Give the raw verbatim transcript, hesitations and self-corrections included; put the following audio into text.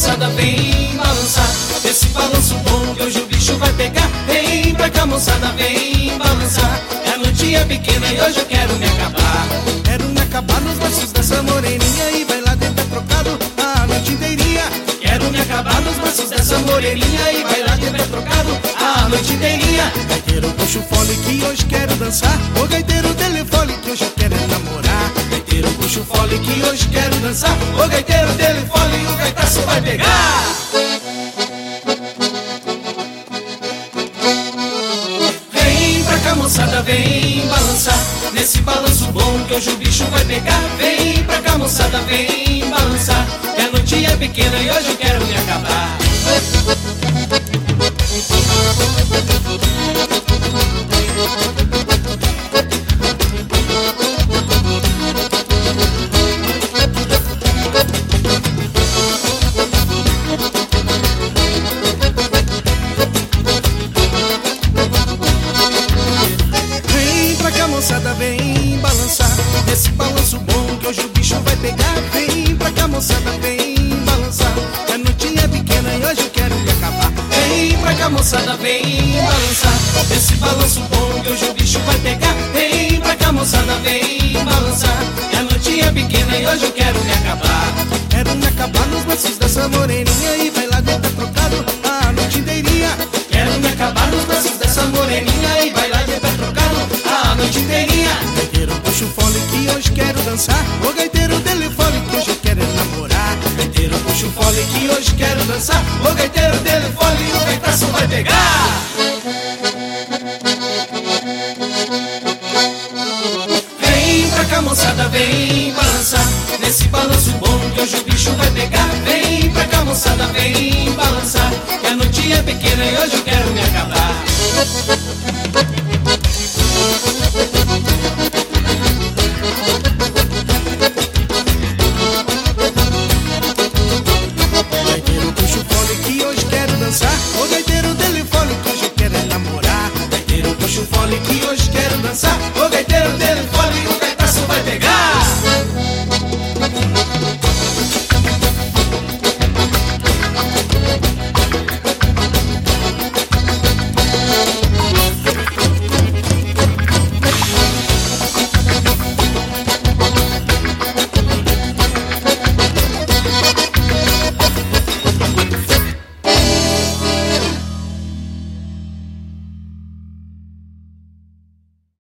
moçada, vem balançar esse balanço bom que hoje o bicho vai pegar. Vem pra cá, moçada, vem balançar. A noite é pequena e hoje eu quero me acabar. Quero me acabar nos braços dessa moreninha e vai lá dentro trocado a noite inteirinha. Quero me acabar nos braços dessa moreninha e vai lá dentro trocado a noite inteirinha. Gaiteiro, puxa o fole que hoje quero dançar. Ô gaiteiro, dele fole que hoje eu quero namorar. Gaiteiro, puxa o fole que hoje quero dançar. O gaiteiro, dele fole e o gaitaço vai pegar. Vem pra cá, moçada, vem balançar nesse balanço bom que hoje o bicho vai pegar. Vem pra cá, moçada, vem balançar. Que a noite é pequena e hoje eu quero me acabar. Vem pra cá, moçada, vem balançar nesse balanço bom que hoje o bicho vai pegar. Vem pra cá, moçada, vem balançar. Que a noite é pequena e hoje eu quero me acabar. Vem pra cá, moçada, vem balançar esse balanço bom que hoje o bicho vai pegar. Vem pra cá, moçada, vem balançar. Que a noite é pequena e hoje eu quero me acabar. Quero me acabar nos braços dessa moreninha e vai lá dentro trocado a noite inteirinha. Quero me acabar nos braços dessa moreninha e vai lá de pé trocado a noite inteirinha. Gaiteiro, puxa o fole que hoje quero dançar. Ô gaiteiro, dele fole que hoje eu quero namorar. Gaiteiro, puxa o fole que hoje quero dançar. O gaiteiro, dele fole e o gaitaço vai pegar. Vem pra cá, moçada, vem balançar nesse balanço bom que hoje o bicho vai pegar. Vem pra cá, moçada, vem balançar. Que a noite é pequena e hoje eu quero me acabar.